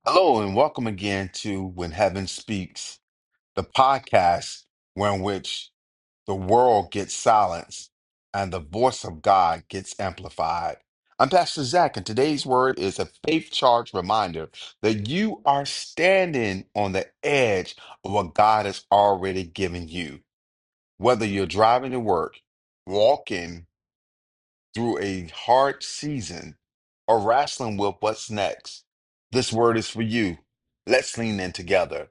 Hello and welcome again to When Heaven Speaks, the podcast where in which the world gets silenced and the voice of God gets amplified. I'm Pastor Zach, and today's word is a faith charged reminder that you are standing on the edge of what God has already given you. Whether you're driving to work, walking through a hard season, or wrestling with what's next, this word is for you. Let's lean in together.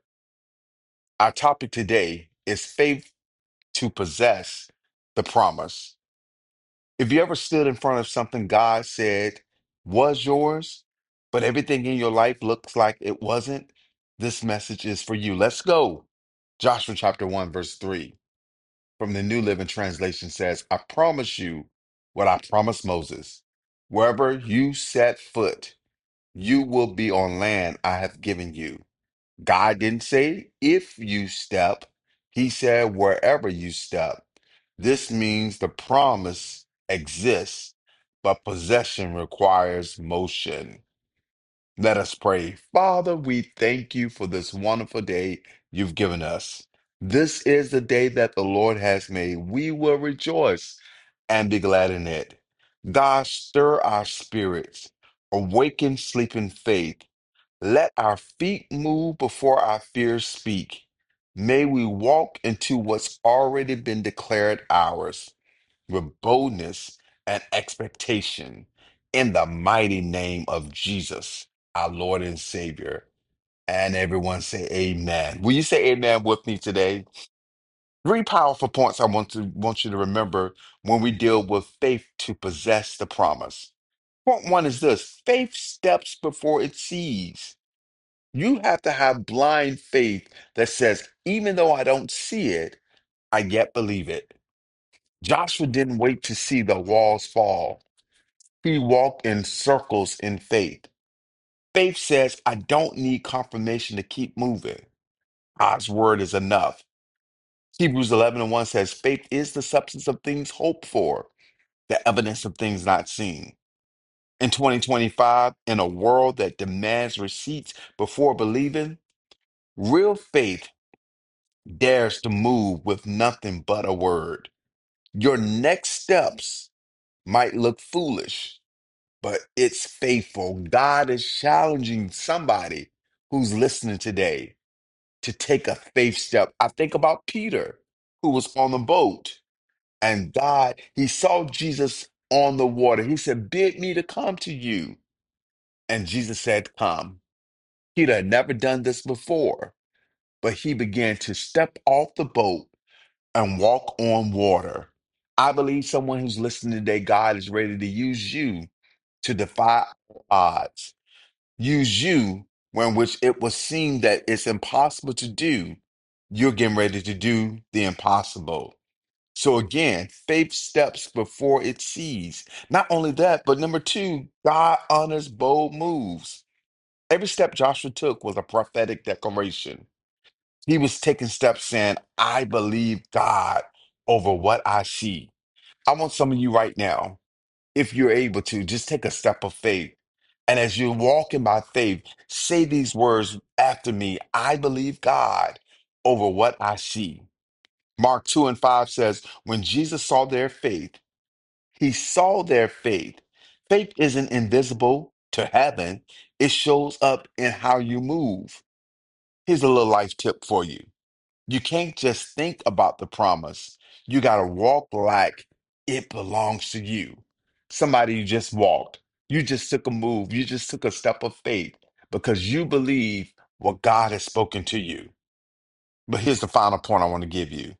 Our topic today is faith to possess the promise. If you ever stood in front of something God said was yours, but everything in your life looks like it wasn't, this message is for you. Let's go. Joshua chapter 1, verse 3 from the New Living Translation says, I promise you what I promised Moses. Wherever you set foot, you will be on land I have given you. God didn't say if you step, he said wherever you step. This means the promise exists, but possession requires motion. Let us pray. Father, we thank you for this wonderful day you've given us. This is the day that the Lord has made. We will rejoice and be glad in it. God, stir our spirits, awaken sleeping faith. Let our feet move before our fears speak. May we walk into what's already been declared ours with boldness and expectation in the mighty name of Jesus, our Lord and Savior. And everyone say amen. Will you say amen with me today? Three powerful points I want you to remember when we deal with faith to possess the promise. Point one is this: faith steps before it sees. You have to have blind faith that says, even though I don't see it, I yet believe it. Joshua didn't wait to see the walls fall. He walked in circles in faith. Faith says, I don't need confirmation to keep moving. God's word is enough. Hebrews 11 and 1 says, faith is the substance of things hoped for, the evidence of things not seen. In 2025, in a world that demands receipts before believing, real faith dares to move with nothing but a word. Your next steps might look foolish, but it's faithful. God is challenging somebody who's listening today to take a faith step. I think about Peter, who was on the boat, and he saw Jesus on the water. He said, bid me to come to you. And Jesus said, come. Peter had never done this before, but he began to step off the boat and walk on water. I believe someone who's listening today, God is ready to use you to defy odds. Use you when which it was seen that it's impossible to do. You're getting ready to do the impossible. So again, faith steps before it sees. Not only that, but number two, God honors bold moves. Every step Joshua took was a prophetic declaration. He was taking steps saying, I believe God over what I see. I want some of you right now, if you're able to, just take a step of faith. And as you're walking by faith, say these words after me: I believe God over what I see. Mark 2 and 5 says, when Jesus saw their faith, he saw their faith. Faith isn't invisible to heaven, it shows up in how you move. Here's a little life tip for you. You can't just think about the promise. You got to walk like it belongs to you. Somebody you just walked. You just took a move. You just took a step of faith because you believe what God has spoken to you. But here's the final point I want to give you.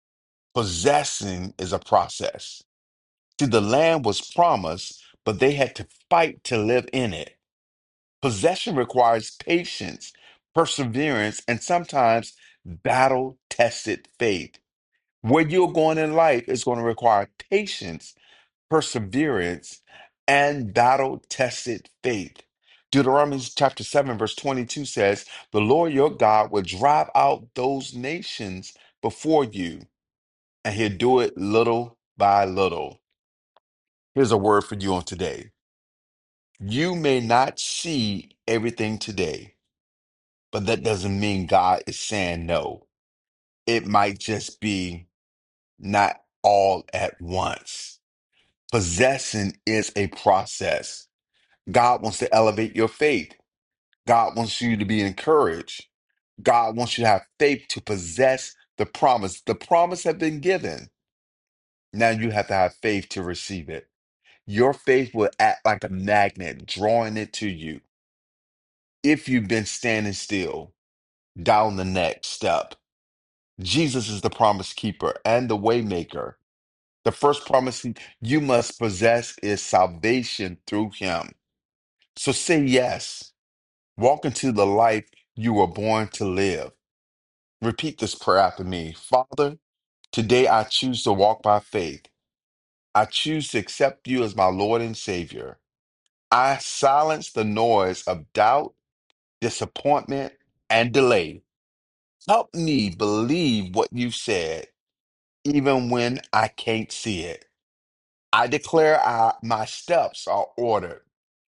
Possessing is a process. See, the land was promised, but they had to fight to live in it. Possession requires patience, perseverance, and sometimes battle tested faith. Where you're going in life is going to require patience, perseverance, and battle tested faith. Deuteronomy chapter 7, verse 22 says, the Lord your God will drive out those nations before you, and he'll do it little by little. Here's a word for you on today. You may not see everything today, but that doesn't mean God is saying no. It might just be not all at once. Possession is a process. God wants to elevate your faith. God wants you to be encouraged. God wants you to have faith to possess the promise. The promise has been given. Now you have to have faith to receive it. Your faith will act like a magnet, drawing it to you. If you've been standing still, down the next step. Jesus is the promise keeper and the waymaker. The first promise you must possess is salvation through him. So say yes. Walk into the life you were born to live. Repeat this prayer after me. Father, today I choose to walk by faith. I choose to accept you as my Lord and Savior. I silence the noise of doubt, disappointment, and delay. Help me believe what you said, even when I can't see it. I declare my steps are ordered,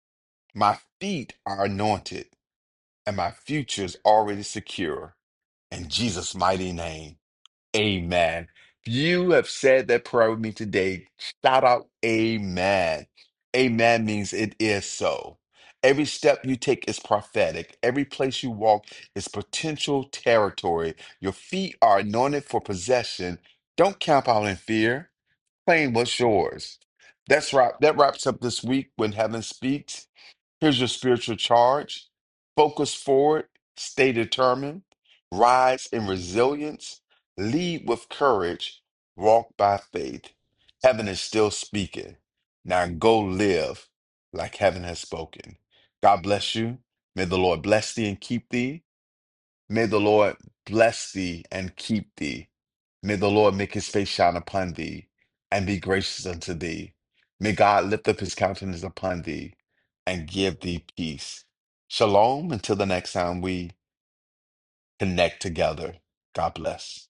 my feet are anointed, and my future is already secure. In Jesus' mighty name. Amen. If you have said that prayer with me today, shout out Amen. Amen means it is so. Every step you take is prophetic. Every place you walk is potential territory. Your feet are anointed for possession. Don't camp out in fear. Claim what's yours. That wraps up this week when heaven speaks. Here's your spiritual charge. Focus forward, stay determined, rise in resilience, lead with courage, walk by faith. Heaven is still speaking. Now go live like heaven has spoken. God bless you. May the Lord bless thee and keep thee. May the Lord bless thee and keep thee. May the Lord make his face shine upon thee and be gracious unto thee. May God lift up his countenance upon thee and give thee peace. Shalom until the next time we connect together. God bless.